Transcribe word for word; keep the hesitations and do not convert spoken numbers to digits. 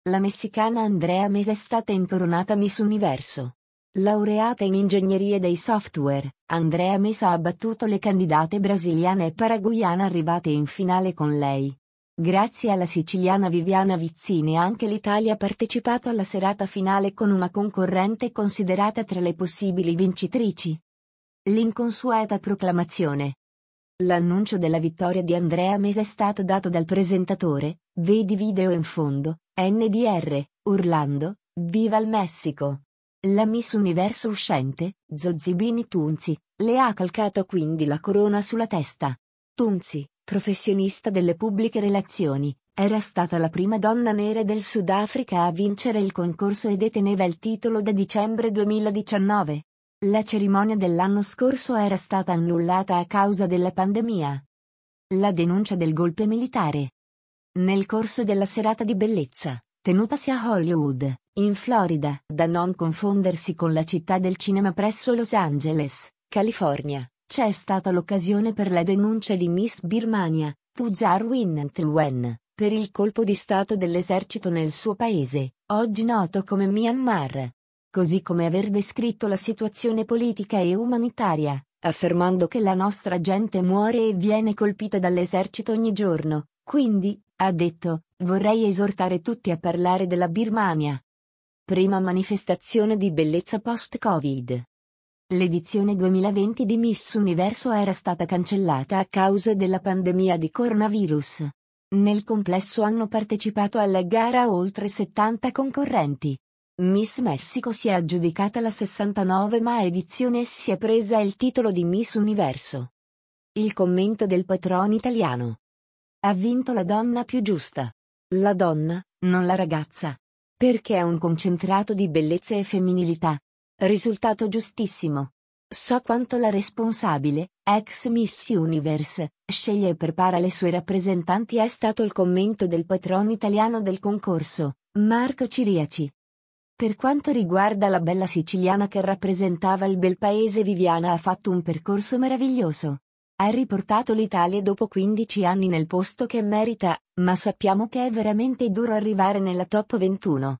La messicana Andrea Mesa è stata incoronata Miss Universo. Laureata in ingegneria dei software, Andrea Mesa ha battuto le candidate brasiliane e paraguayane arrivate in finale con lei. Grazie alla siciliana Viviana Vizzini anche l'Italia ha partecipato alla serata finale con una concorrente considerata tra le possibili vincitrici. L'inconsueta proclamazione. L'annuncio della vittoria di Andrea Mesa è stato dato dal presentatore, vedi video in fondo, N D R, urlando, Viva il Messico! La Miss Universo uscente, Zozibini Tunzi, le ha calcato quindi la corona sulla testa. Tunzi, professionista delle pubbliche relazioni, era stata la prima donna nera del Sudafrica a vincere il concorso e deteneva il titolo da dicembre duemiladiciannove. La cerimonia dell'anno scorso era stata annullata a causa della pandemia. La denuncia del golpe militare. Nel corso della serata di bellezza, tenutasi a Hollywood, in Florida, da non confondersi con la città del cinema presso Los Angeles, California, c'è stata l'occasione per la denuncia di Miss Birmania, Tuzar Winntluwen, per il colpo di stato dell'esercito nel suo paese, oggi noto come Myanmar. Così come aver descritto la situazione politica e umanitaria, affermando che la nostra gente muore e viene colpita dall'esercito ogni giorno, quindi, ha detto, vorrei esortare tutti a parlare della Birmania. Prima manifestazione di bellezza post-Covid. L'edizione duemilaventi di Miss Universo era stata cancellata a causa della pandemia di coronavirus. Nel complesso hanno partecipato alla gara oltre settanta concorrenti. Miss Messico si è aggiudicata la sessantanovesima edizione e si è presa il titolo di Miss Universo. Il commento del patrono italiano. Ha vinto la donna più giusta. La donna, non la ragazza. Perché è un concentrato di bellezza e femminilità. Risultato giustissimo. So quanto la responsabile, ex Miss Universe, sceglie e prepara le sue rappresentanti è stato il commento del patrono italiano del concorso, Marco Ciriaci. Per quanto riguarda la bella siciliana che rappresentava il bel paese, Viviana ha fatto un percorso meraviglioso. Ha riportato l'Italia dopo quindici anni nel posto che merita, ma sappiamo che è veramente duro arrivare nella top ventuno.